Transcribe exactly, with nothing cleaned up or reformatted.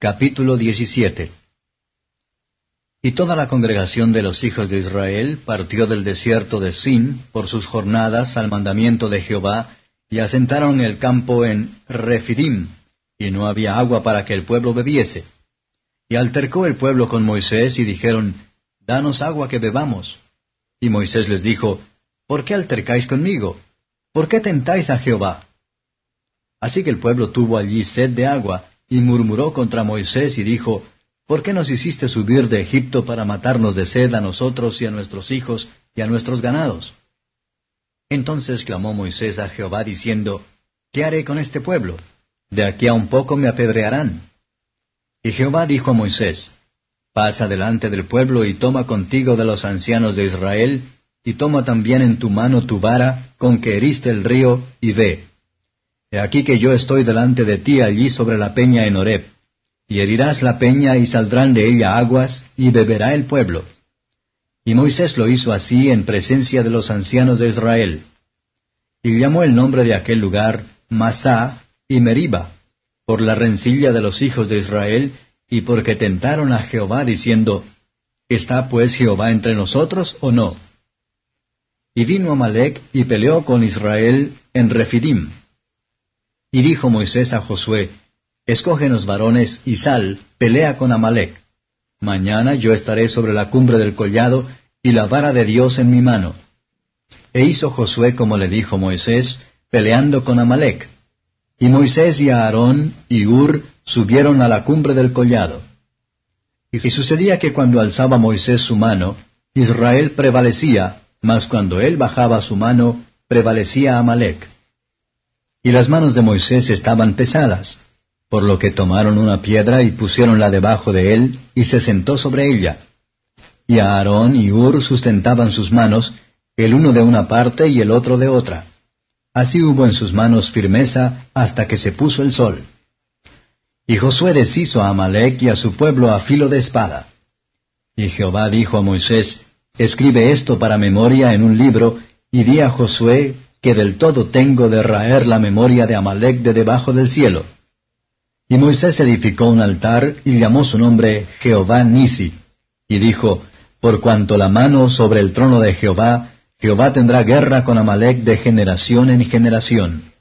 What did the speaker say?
Capítulo diecisiete. Y toda la congregación de los hijos de Israel partió del desierto de Sin por sus jornadas al mandamiento de Jehová, y asentaron el campo en Refidim, y no había agua para que el pueblo bebiese. Y altercó el pueblo con Moisés, y dijeron, Danos agua que bebamos. Y Moisés les dijo, ¿Por qué altercáis conmigo? ¿Por qué tentáis a Jehová? Así que el pueblo tuvo allí sed de agua, y murmuró contra Moisés, y dijo, ¿Por qué nos hiciste subir de Egipto para matarnos de sed a nosotros y a nuestros hijos y a nuestros ganados? Entonces clamó Moisés a Jehová diciendo, ¿Qué haré con este pueblo? De aquí a un poco me apedrearán. Y Jehová dijo a Moisés, Pasa delante del pueblo y toma contigo de los ancianos de Israel, y toma también en tu mano tu vara con que heriste el río, y ve. He aquí que yo estoy delante de ti allí sobre la peña en Horeb. Y herirás la peña, y saldrán de ella aguas, y beberá el pueblo. Y Moisés lo hizo así en presencia de los ancianos de Israel. Y llamó el nombre de aquel lugar Masá y Meriba, por la rencilla de los hijos de Israel, y porque tentaron a Jehová, diciendo, ¿Está pues Jehová entre nosotros o no? Y vino Amalec y peleó con Israel en Refidim. Y dijo Moisés a Josué, Escógenos varones, y sal, pelea con Amalec. Mañana yo estaré sobre la cumbre del collado, y la vara de Dios en mi mano. E hizo Josué como le dijo Moisés, peleando con Amalec. Y Moisés y Aarón y Hur subieron a la cumbre del collado. Y sucedía que cuando alzaba Moisés su mano, Israel prevalecía, mas cuando él bajaba su mano, prevalecía Amalec. Y las manos de Moisés estaban pesadas, por lo que tomaron una piedra y pusiéronla debajo de él, y se sentó sobre ella. Y Aarón y Hur sustentaban sus manos, el uno de una parte y el otro de otra. Así hubo en sus manos firmeza hasta que se puso el sol. Y Josué deshizo a Amalec y a su pueblo a filo de espada. Y Jehová dijo a Moisés, Escribe esto para memoria en un libro, y di a Josué que del todo tengo de raer la memoria de Amalec de debajo del cielo. Y Moisés edificó un altar, y llamó su nombre Jehová Nisi, y dijo, Por cuanto la mano sobre el trono de Jehová, Jehová tendrá guerra con Amalec de generación en generación.